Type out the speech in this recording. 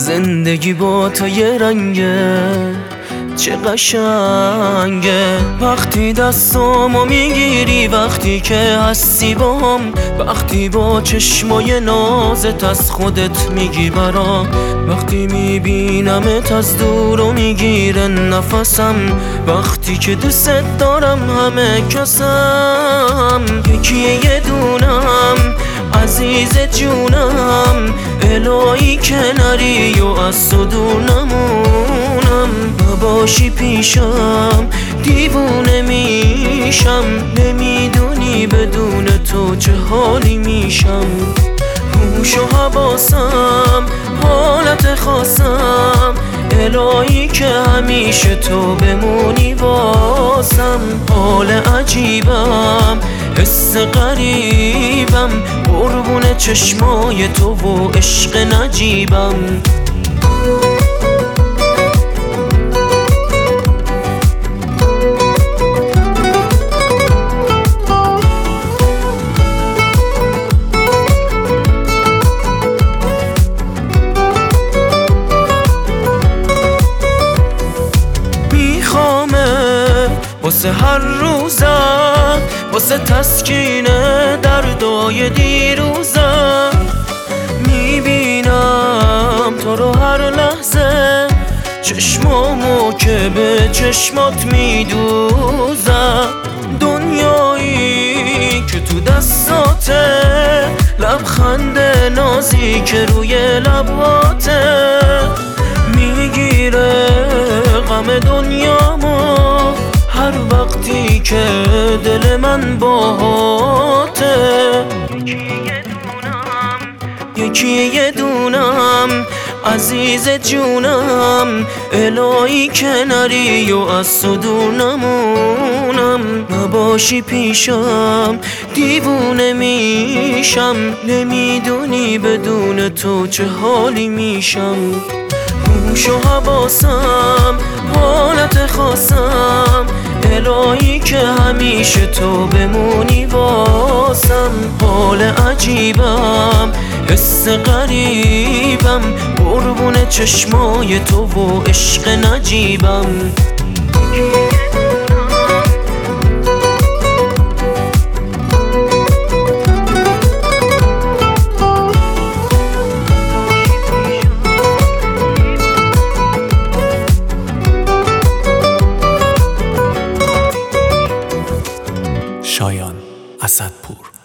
زندگی با تو یه رنگه، چه قشنگه وقتی دستامو میگیری، وقتی که هستی باهم، وقتی با چشمای نازت از خودت میگی برام، وقتی میبینمت از دور و میگیره نفسم، وقتی که دوست دارم همه کسم. یکی یه دونم عزیز جونم، الهی کناری و از تو دور نمونم، نباشی پیشم دیوونه میشم، نمیدونی بدون تو چه حالی میشم. هوش و حواسم حالت خاصم، الهی که همیشه تو بمونی واسم. حال عجیبم حس غریبم، قربون چشمای تو و عشق نجیبم. واسه هر روزم، واسه تسکین دردای دیروزم، میبینم تو رو هر لحظه، چشمامو که به چشمات میدوزم. دنیایی که تو دستاته، لبخند نازی که روی لباته، میگیره غم دنیامو هر وقتی که دل من باهاته. یکی یه دونم عزیز جونم، الهی کناری و از تو دور نمونم، نباشی پیشم دیوونه میشم، نمیدونی بدون تو چه حالی میشم. هوش و حواسم حالت خاصم، الهی که همیشه تو بمونی واسم. حال عجیبم حس غریبم، قربون چشمای تو و عشق نجیبم. شایان اسدپور.